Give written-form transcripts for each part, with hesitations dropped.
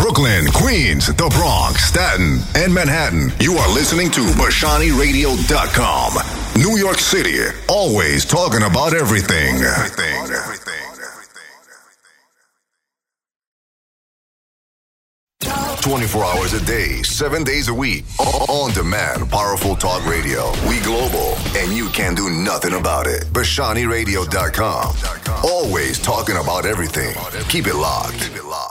Brooklyn, Queens, the Bronx, Staten, and Manhattan. You are listening to BashaniRadio.com. New York City, always talking about everything. 24 hours a day, 7 days a week. On demand, powerful talk radio. We global, and you can do nothing about it. BashaniRadio.com. Always talking about everything. Keep it locked.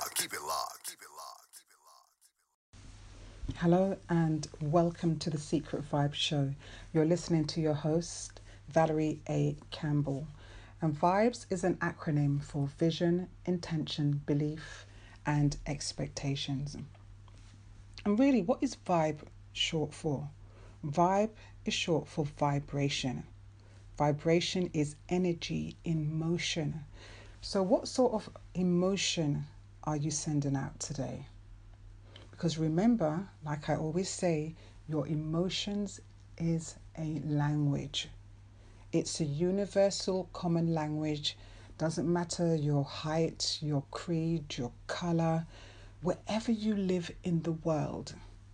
Hello and welcome to the Secret Vibe Show. You're listening to your host, Valerie A. Campbell. And VIBES is an acronym for Vision, Intention, Belief, and Expectations. And really, what is vibe short for? Vibe is short for vibration. Vibration is energy in motion. So what sort of emotion are you sending out today? Because remember, like I always say, your emotions is a language. It's a universal common language. Doesn't matter your height, your creed, your color, wherever you live in the world.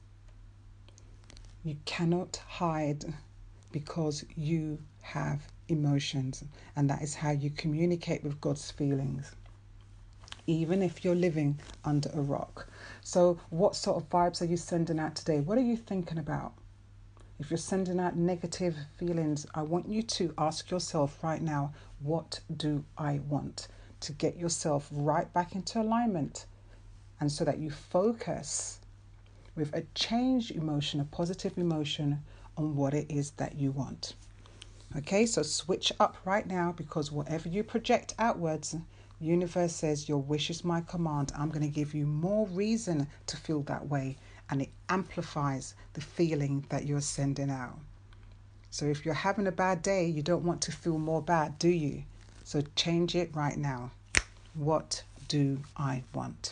You cannot hide because you have emotions, and that is how you communicate with God's feelings, even if you're living under a rock. So what sort of vibes are you sending out today? What are you thinking about? If you're sending out negative feelings, I want you to ask yourself right now, what do I want? To get yourself right back into alignment, and so that you focus with a changed emotion, a positive emotion, on what it is that you want. Okay, so switch up right now, because whatever you project outwards, universe says your wish is my command. I'm going to give you more reason to feel that way, and it amplifies the feeling that you're sending out. So if you're having a bad day, you don't want to feel more bad, do you? So change it right now. What do I want?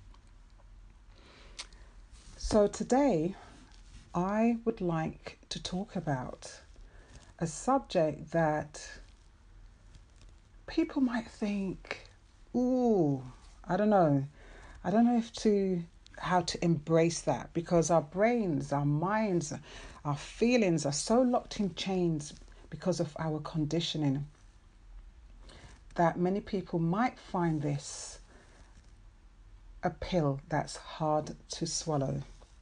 So today, I would like to talk about a subject that people might think, ooh, I don't know how to embrace that, because our brains, our minds, our feelings are so locked in chains because of our conditioning that many people might find this a pill that's hard to swallow.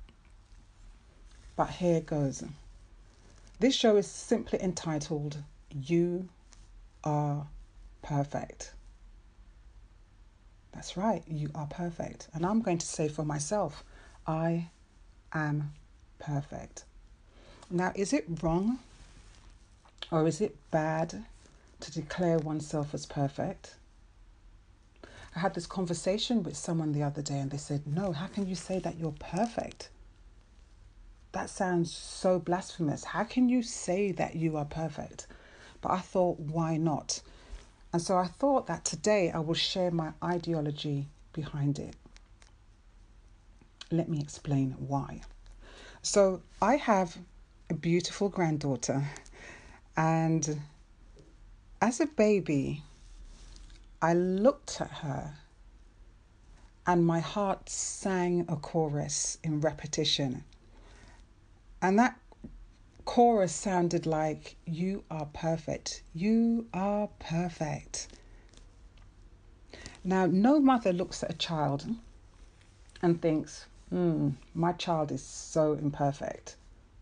But here goes. This show is simply entitled, You Are Perfect. That's right, you are perfect. And I'm going to say for myself, I am perfect. Now, is it wrong or is it bad to declare oneself as perfect? I had this conversation with someone the other day, and they said, no, how can you say that you're perfect? That sounds so blasphemous. How can you say that you are perfect? But I thought, why not? And so I thought that today I will share my ideology behind it. Let me explain why. So I have a beautiful granddaughter, and as a baby, I looked at her and my heart sang a chorus in repetition. And that chorus sounded like, you are perfect. You are perfect. Now, no mother looks at a child and thinks, my child is so imperfect.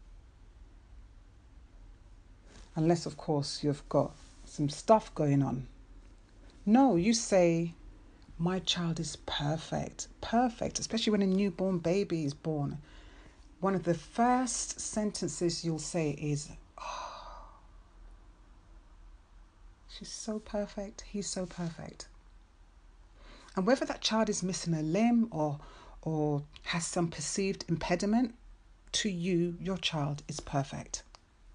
Unless, of course, you've got some stuff going on. No, you say, my child is perfect. Perfect, especially when a newborn baby is born. One of the first sentences you'll say is, oh, she's so perfect, he's so perfect. And whether that child is missing a limb or has some perceived impediment, to you, your child is perfect.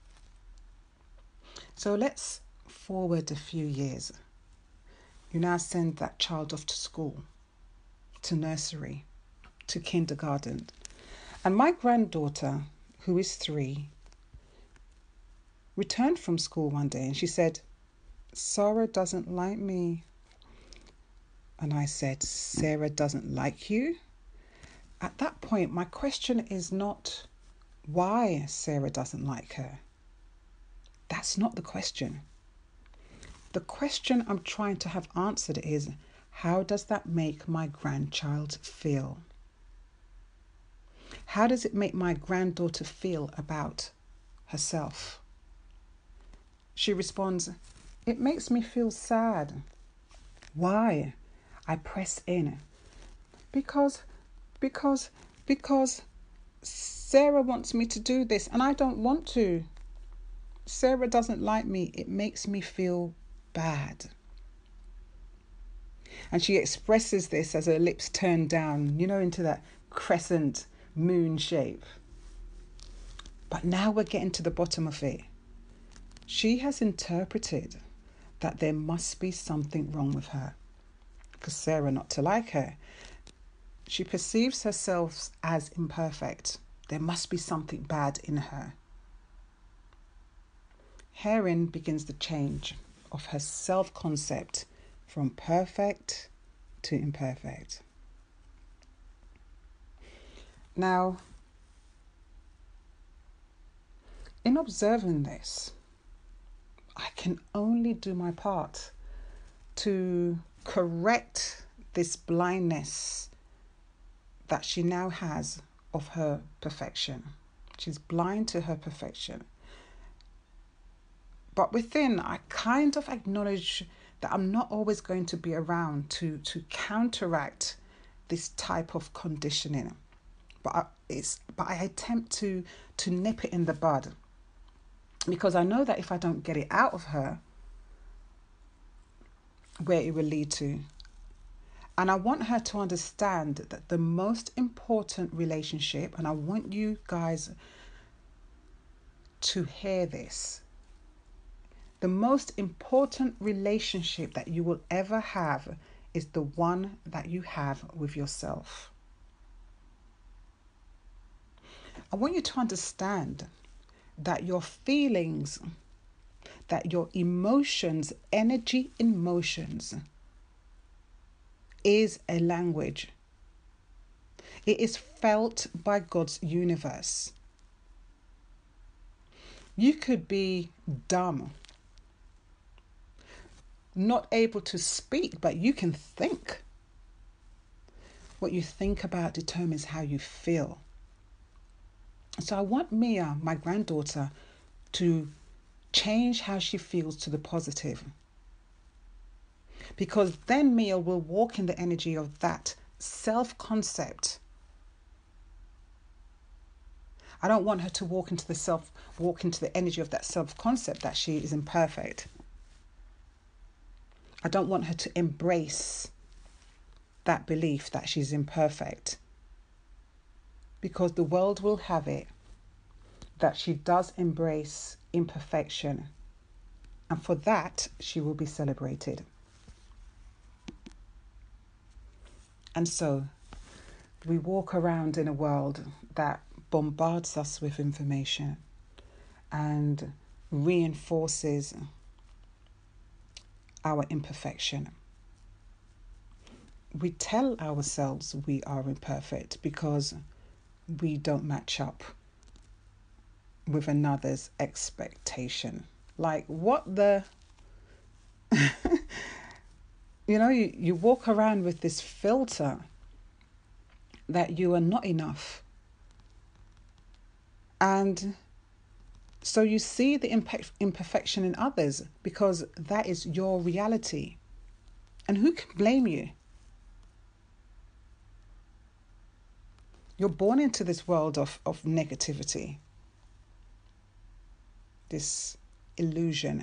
So let's forward a few years. You now send that child off to school, to nursery, to kindergarten. And my granddaughter, who is 3, returned from school one day and she said, Sarah doesn't like me. And I said, Sarah doesn't like you? At that point, my question is not why Sarah doesn't like her. That's not the question. The question I'm trying to have answered is, how does that make my grandchild feel? How does it make my granddaughter feel about herself? She responds, it makes me feel sad. Why? I press in. Because Sarah wants me to do this and I don't want to. Sarah doesn't like me. It makes me feel bad. And she expresses this as her lips turn down, into that crescent moon shape. But now we're getting to the bottom of it. She has interpreted that there must be something wrong with her for Sarah not to like her. She perceives herself as imperfect. There must be something bad in her. Herein begins the change of her self-concept from perfect to imperfect. Now, in observing this, I can only do my part to correct this blindness that she now has of her perfection. She's blind to her perfection. But within, I kind of acknowledge that I'm not always going to be around to counteract this type of conditioning. But I attempt to nip it in the bud, because I know that if I don't get it out of her, where it will lead to. And I want her to understand that the most important relationship, and I want you guys to hear this, the most important relationship that you will ever have is the one that you have with yourself. I want you to understand that your feelings, that your emotions, energy in motions, is a language. It is felt by God's universe. You could be dumb, not able to speak, but you can think. What you think about determines how you feel. So I want Mia, my granddaughter, to change how she feels to the positive. Because then Mia will walk in the energy of that self-concept. I don't want her to walk into the energy of that self-concept that she is imperfect. I don't want her to embrace that belief that she's imperfect. Because the world will have it that she does embrace imperfection. And for that, she will be celebrated. And so, we walk around in a world that bombards us with information and reinforces our imperfection. We tell ourselves we are imperfect because we don't match up with another's expectation. Like, what the... you walk around with this filter that you are not enough. And so you see the imperfection in others because that is your reality. And who can blame you? You're born into this world of negativity, this illusion,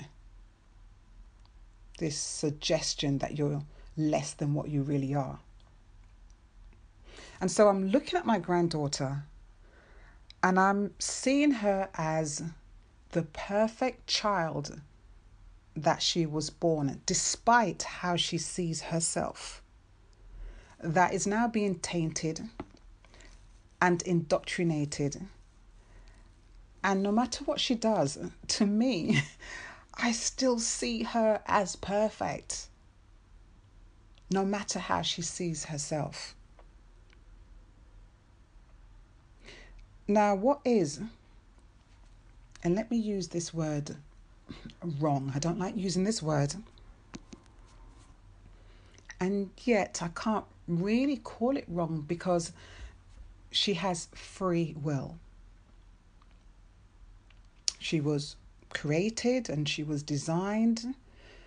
this suggestion that you're less than what you really are. And so I'm looking at my granddaughter and I'm seeing her as the perfect child that she was born, despite how she sees herself, that is now being tainted and indoctrinated. And no matter what she does, to me, I still see her as perfect, no matter how she sees herself. Now, what is, and let me use this word wrong. I don't like using this word. And yet I can't really call it wrong because she has free will. She was created and she was designed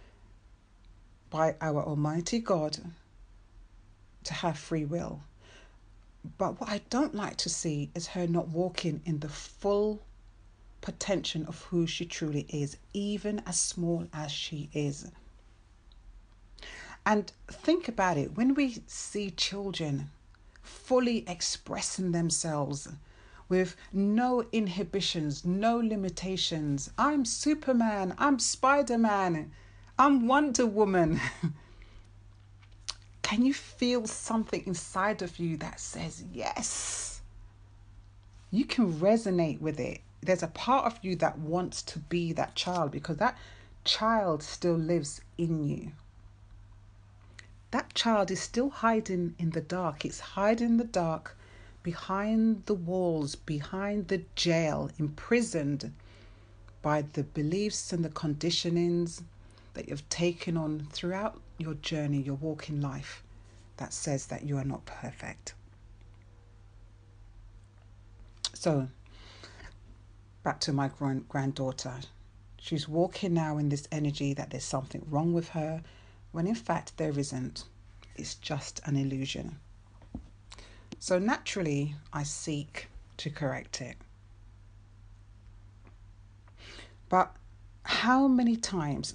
by our Almighty God to have free will. But what I don't like to see is her not walking in the full potential of who she truly is, even as small as she is. And think about it, when we see children fully expressing themselves with no inhibitions, no limitations. I'm Superman, I'm Spider-Man, I'm Wonder Woman. Can you feel something inside of you that says, yes? You can resonate with it. There's a part of you that wants to be that child because that child still lives in you. That child is still hiding in the dark. It's hiding in the dark behind the walls, behind the jail, imprisoned by the beliefs and the conditionings that you've taken on throughout your journey, your walk in life, that says that you are not perfect. So, back to my granddaughter. She's walking now in this energy that there's something wrong with her, when in fact there isn't. It's just an illusion. So naturally, I seek to correct it. But how many times,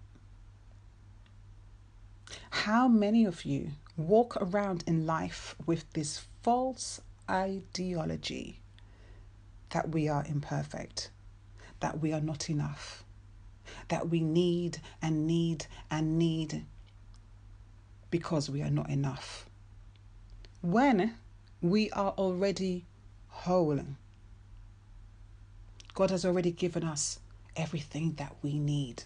how many of you walk around in life with this false ideology that we are imperfect, that we are not enough, that we need and need and need because we are not enough, when we are already whole? God has already given us everything that we need.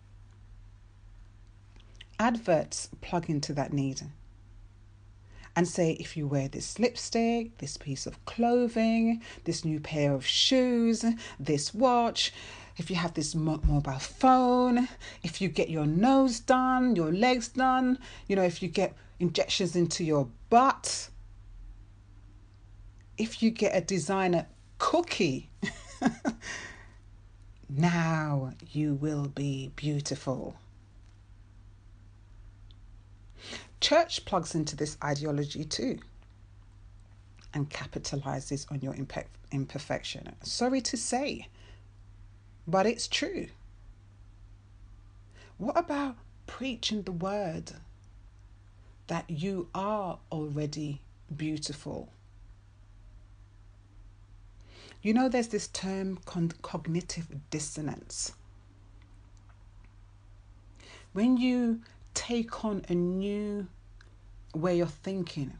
Adverts plug into that need and say, if you wear this lipstick, this piece of clothing, this new pair of shoes, this watch, if you have this mobile phone, if you get your nose done, your legs done, if you get injections into your butt, if you get a designer cookie, now you will be beautiful. Church plugs into this ideology too and capitalizes on your imperfection. Sorry to say, but it's true. What about preaching the word that you are already beautiful? There's this term cognitive dissonance. When you take on a new way of thinking.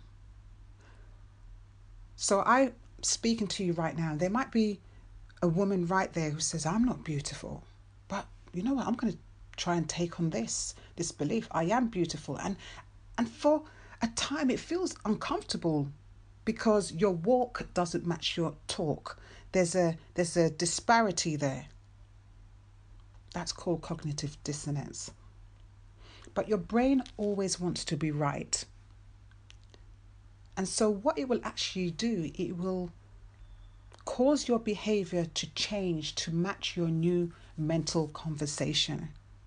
So I'm speaking to you right now. There might be a woman right there who says, I'm not beautiful. But you know what? I'm going to try and take on this belief. I am beautiful. And for a time, it feels uncomfortable because your walk doesn't match your talk. There's a disparity there. That's called cognitive dissonance. But your brain always wants to be right. And so what it will actually do, it will cause your behavior to change to match your new mental conversation.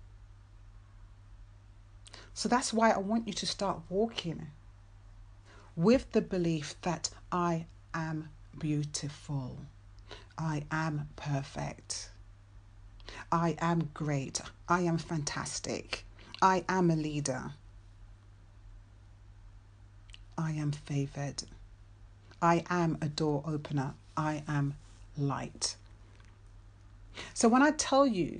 So that's why I want you to start walking with the belief that I am beautiful. I am perfect. I am great. I am fantastic. I am a leader. I am favored. I am a door opener. I am light. So when I tell you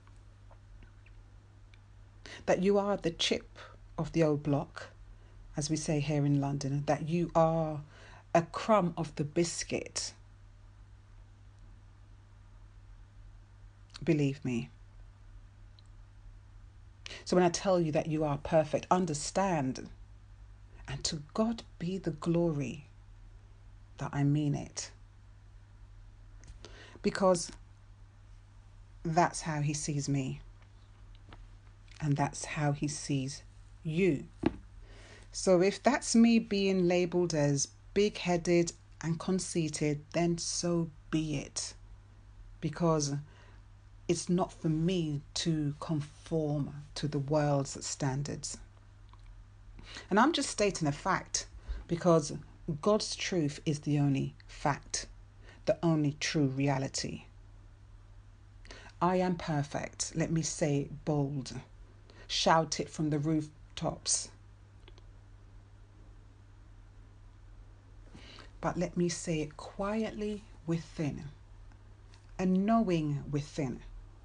that you are the chip of the old block, as we say here in London, that you are a crumb of the biscuit, believe me. So when I tell you that you are perfect, understand, and to God be the glory that I mean it. because that's how he sees me. And that's how he sees you. So if that's me being labelled as big-headed and conceited, then so be it. Because it's not for me to conform to the world's standards. And I'm just stating a fact, because God's truth is the only fact, the only true reality. I am perfect. Let me say it bold. Shout it from the rooftops. But let me say it quietly within, and knowing within,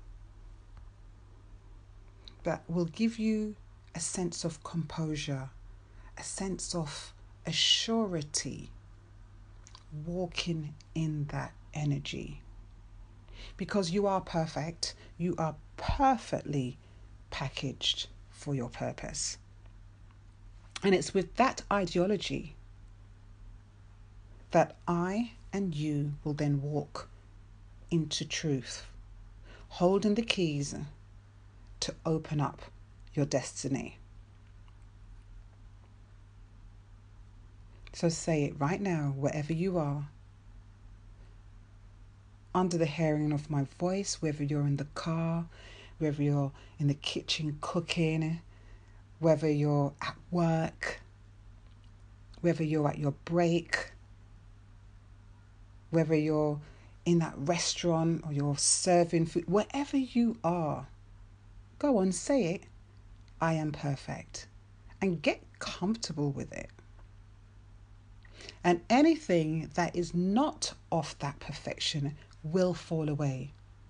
that will give you a sense of composure, a sense of assurity, walking in that energy. Because you are perfect, you are perfectly packaged for your purpose. And it's with that ideology that I and you will then walk into truth, holding the keys to open up your destiny. So say it right now, wherever you are, under the hearing of my voice, whether you're in the car, whether you're in the kitchen cooking, whether you're at work, whether you're at your break, whether you're in that restaurant or you're serving food, wherever you are, go on, say it. I am perfect. And get comfortable with it. And anything that is not of that perfection will fall away.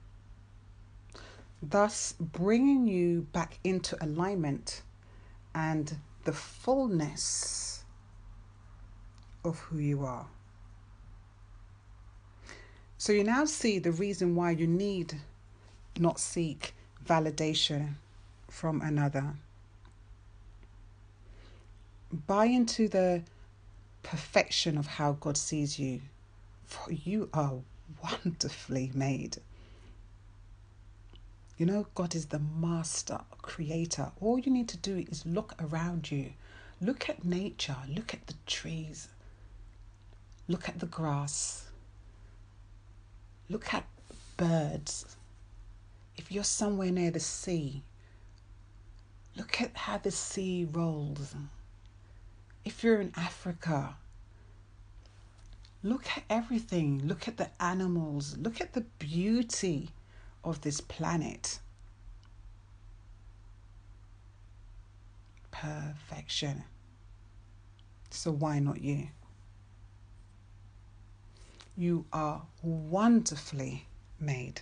Thus, bringing you back into alignment and the fullness of who you are. So you now see the reason why you need not seek validation from another. Buy into the perfection of how God sees you, for you are wonderfully made. You know, God is the master creator. All you need to do is look around you. Look at nature. Look at the trees. Look at the grass. Look at birds. If you're somewhere near the sea, look at how the sea rolls. If you're in Africa, look at everything. Look at the animals. Look at the beauty of this planet. Perfection. So why not you? You are wonderfully made.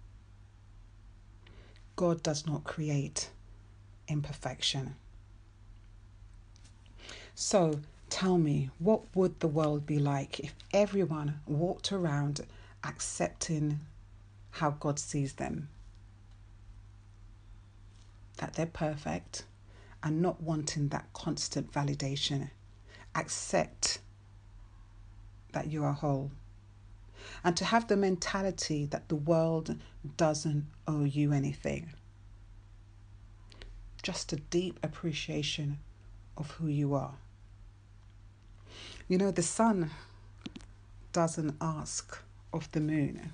God does not create imperfection. So tell me, what would the world be like if everyone walked around accepting how God sees them? That they're perfect and not wanting that constant validation. Accept that you are whole. And to have the mentality that the world doesn't owe you anything. Just a deep appreciation of who you are. You know, the sun doesn't ask of the moon,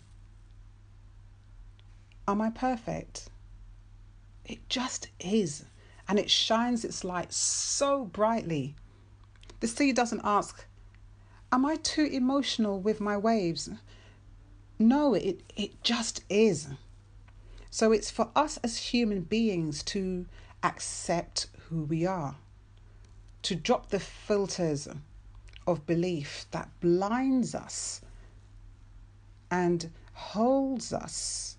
am I perfect? It just is. And it shines its light so brightly. The sea doesn't ask, am I too emotional with my waves? No, it just is. So it's for us as human beings to accept who we are, to drop the filters of belief that blinds us and holds us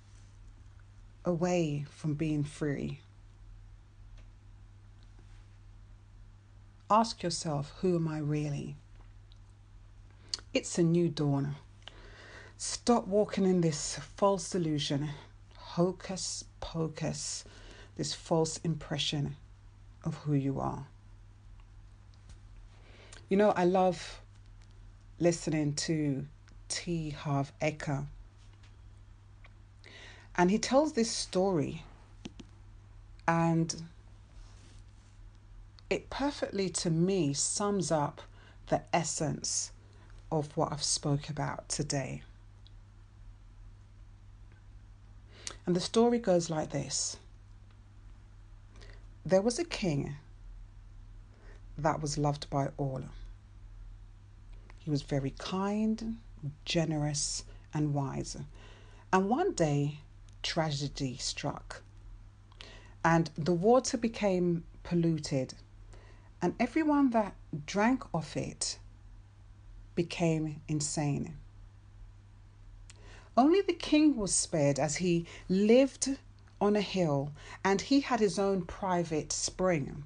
away from being free. Ask yourself, who am I really? It's a new dawn. Stop walking in this false illusion, hocus pocus, this false impression of who you are. You know, I love listening to T. Harv Eker, And he tells this story, and it perfectly, to me, sums up the essence of what I've spoke about today. And the story goes like this. There was a king that was loved by all. He was very kind, generous, and wise. And one day, tragedy struck, and the water became polluted, and everyone that drank of it became insane. Only the king was spared, as he lived on a hill and he had his own private spring.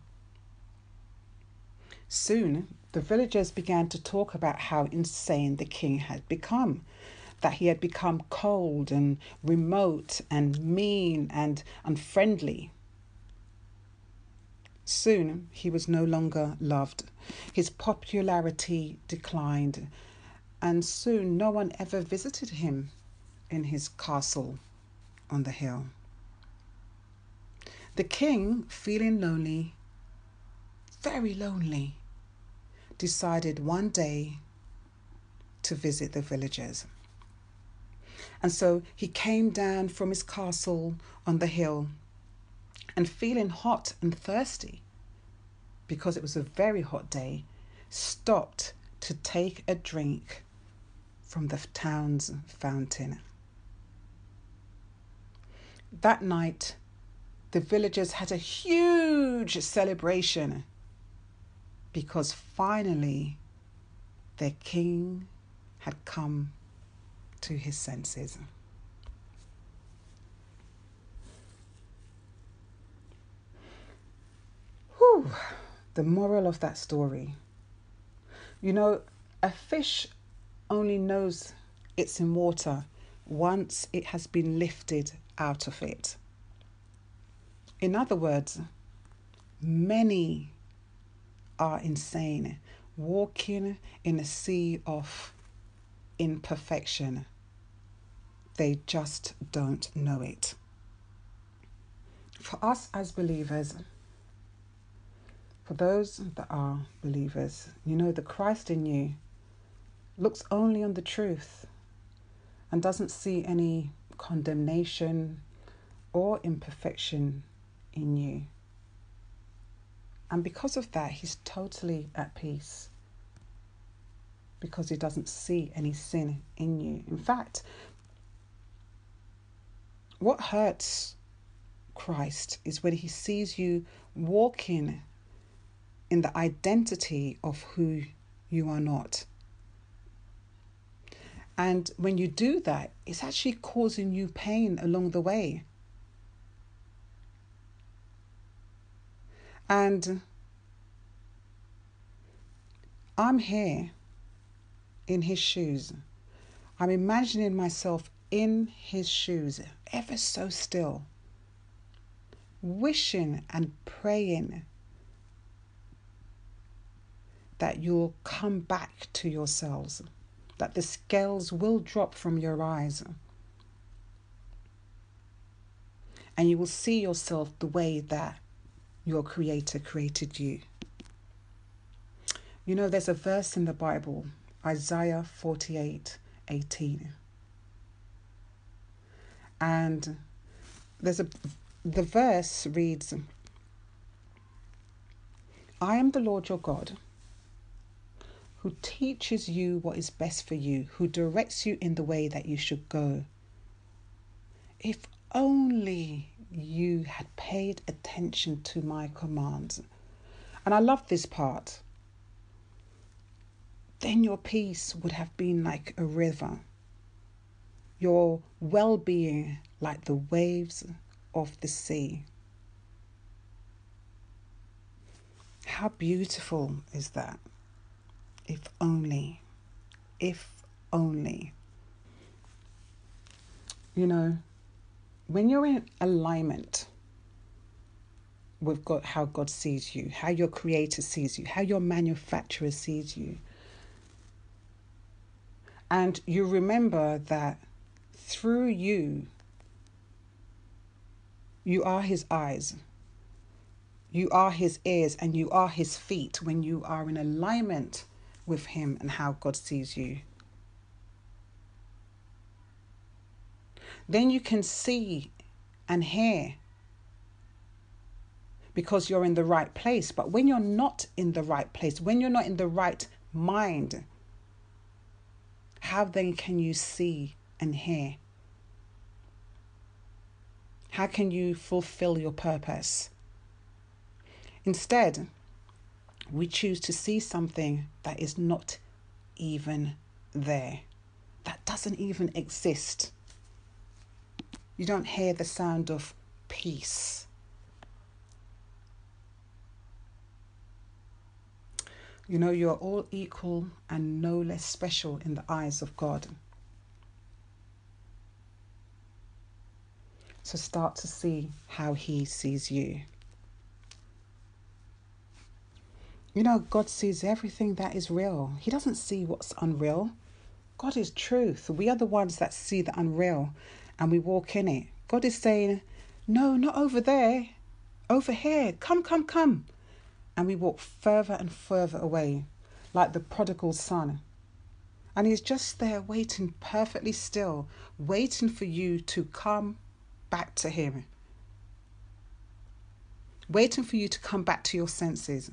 Soon, the villagers began to talk about how insane the king had become, that he had become cold and remote and mean and unfriendly. Soon, he was no longer loved. His popularity declined, and soon no one ever visited him in his castle on the hill. The king, feeling lonely, very lonely, decided one day to visit the villagers. And so he came down from his castle on the hill, and feeling hot and thirsty, because it was a very hot day, stopped to take a drink from the town's fountain. That night, the villagers had a huge celebration, because finally their king had come to his senses. Whew, the moral of that story. You know, a fish only knows it's in water once it has been lifted out of it. In other words, many are insane, walking in a sea of imperfection. They just don't know it. For us as believers, for those that are believers, you know, the Christ in you looks only on the truth and doesn't see any condemnation or imperfection in you. And because of that, he's totally at peace, because he doesn't see any sin in you. In fact, what hurts Christ is when he sees you walking in the identity of who you are not. And when you do that, it's actually causing you pain along the way. And I'm here in his shoes. I'm imagining myself in his shoes, ever so still, wishing and praying that you'll come back to yourselves, that the scales will drop from your eyes, and you will see yourself the way that your Creator created you. You know, there's a verse in the Bible, Isaiah 48:18. And the verse reads, I am the Lord your God, who teaches you what is best for you, who directs you in the way that you should go. If only you had paid attention to my commands. And I love this part. Then your peace would have been like a river, your well-being like the waves of the sea. How beautiful is that? If only. You know, when you're in alignment with God, how God sees you, how your Creator sees you, how your manufacturer sees you, and you remember that through you, You are his eyes. You are his ears, and you are his feet when you are in alignment with him and how God sees you. Then you can see and hear because you're in the right place. But when you're not in the right place, when you're not in the right mind, how then can you see and hear? How can you fulfill your purpose? Instead, we choose to see something that is not even there, that doesn't even exist. You don't hear the sound of peace. You know, you're all equal and no less special in the eyes of God. So start to see how he sees you. You know, God sees everything that is real. He doesn't see what's unreal. God is truth. We are the ones that see the unreal and we walk in it. God is saying, no, not over there, over here. Come, come, come. And we walk further and further away, like the prodigal son. And he's just there waiting perfectly still, waiting for you to come back to him. Waiting for you to come back to your senses.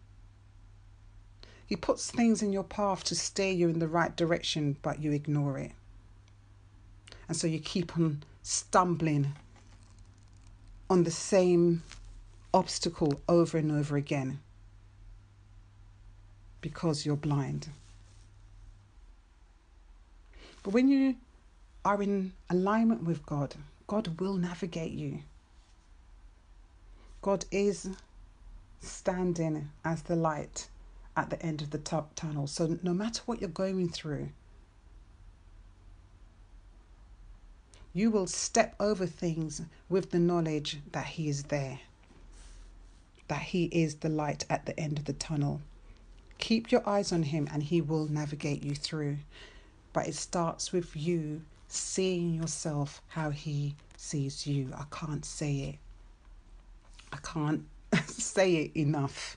He puts things in your path to steer you in the right direction, but you ignore it. And so you keep on stumbling on the same obstacle over and over again because you're blind. But when you are in alignment with God, God will navigate you. God is standing as the light at the end of the tunnel. So no matter what you're going through, you will step over things with the knowledge that he is there, that he is the light at the end of the tunnel. Keep your eyes on him and he will navigate you through. But it starts with you seeing yourself how he sees you. I can't say it. I can't say it enough.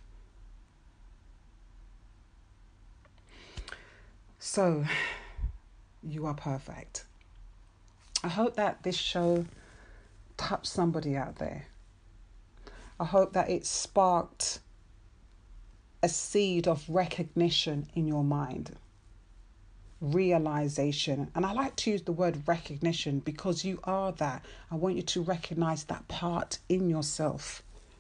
So, you are perfect. I hope that this show touched somebody out there. I hope that it sparked a seed of recognition in your mind. Realization. And I like to use the word recognition because you are that. I want you to recognize that part in yourself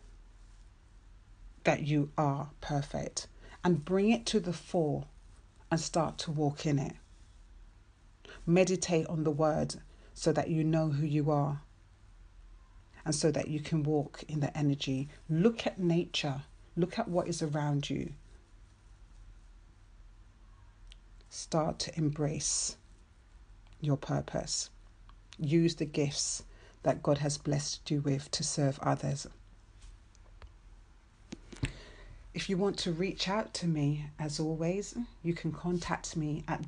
that you are perfect and bring it to the fore and start to walk in it. Meditate on the word so that you know who you are and so that you can walk in the energy. Look at nature. Look at what is around you. Start to embrace your purpose. Use the gifts that God has blessed you with to serve others. If you want to reach out to me, as always, you can contact me at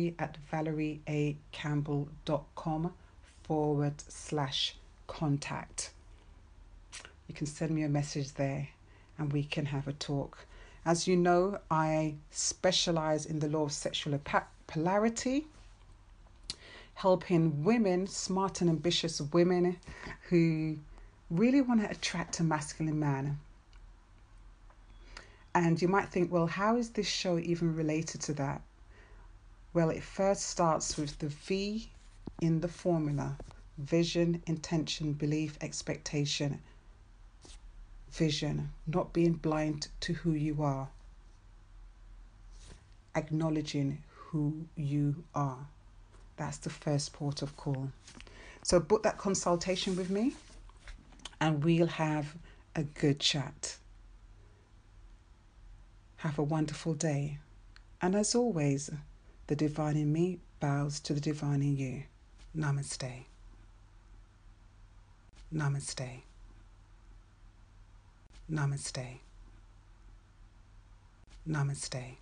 valerie@valerieacampbell.com/contact. You can send me a message there and we can have a talk. As you know, I specialize in the law of sexual polarity, helping women, smart and ambitious women who really want to attract a masculine man. And you might think, well, how is this show even related to that? Well, it first starts with the V in the formula: vision, intention, belief, expectation. Vision, not being blind to who you are. Acknowledging who you are. That's the first port of call. So book that consultation with me and we'll have a good chat. Have a wonderful day. And as always, the divine in me bows to the divine in you. Namaste. Namaste. Namaste. Namaste.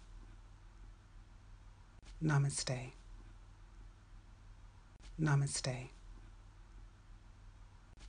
Namaste. Namaste.